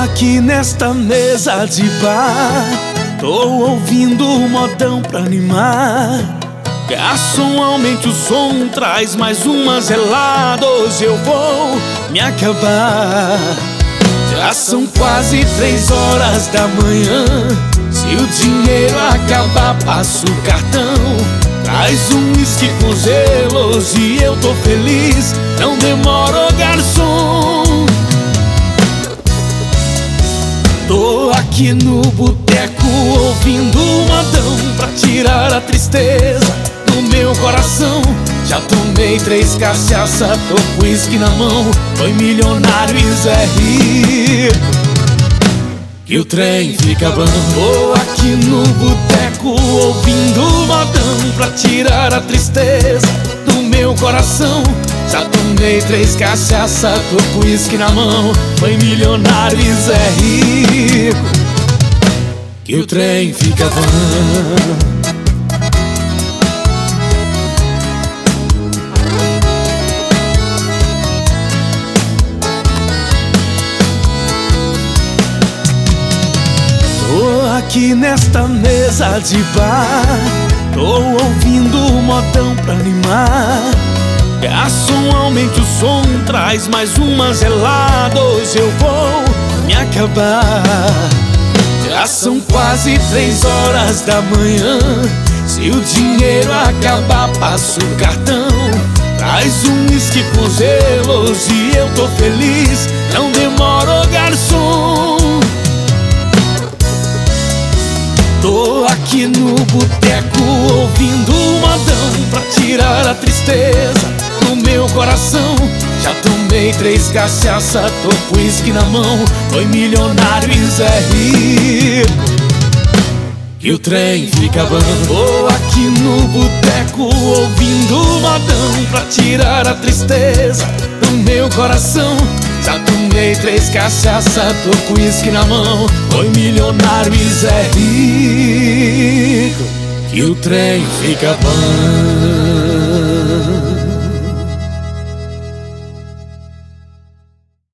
aqui nesta mesa de bar, tô ouvindo o modão pra animar. Garçom, aumente o som, traz mais umas geladas, eu vou me acabar. Já são quase 3 horas da manhã, se o dinheiro acabar, passo o cartão. Traz um whisky com gelos e eu tô feliz, não demora, garçom. Tô aqui no boteco ouvindo o modão pra tirar a tristeza do meu coração. Já tomei 3 cachaça, tô com whisky na mão. Foi milionário e Zé rico, que o trem fica bom. Tô aqui no boteco ouvindo o modão pra tirar a tristeza do meu coração. Já tomei 3 cachaça, tô com whisky na mão. Foi milionário e Zé rico, que o trem fica bom. Tô aqui nesta mesa de bar, tô ouvindo o modão pra animar. Garçom, aumente o som, traz mais umas geladas, eu vou me acabar. Já são quase 3 horas da manhã, se o dinheiro acabar, passo o cartão. Traz um whisky com gelos e eu tô feliz, não demora, garçom. Tô aqui no boteco ouvindo o modão pra tirar a tristeza do meu coração. Já tomei 3 cachaça, tô com whisky na mão. Foi milionário e Zé rico, que o trem fica bom. Tô aqui no boteco ouvindo o modão pra tirar a tristeza do meu coração. Já tomei 3 cachaça, tô com whisky na mão. Foi milionário e Zé rico, que o trem fica bom.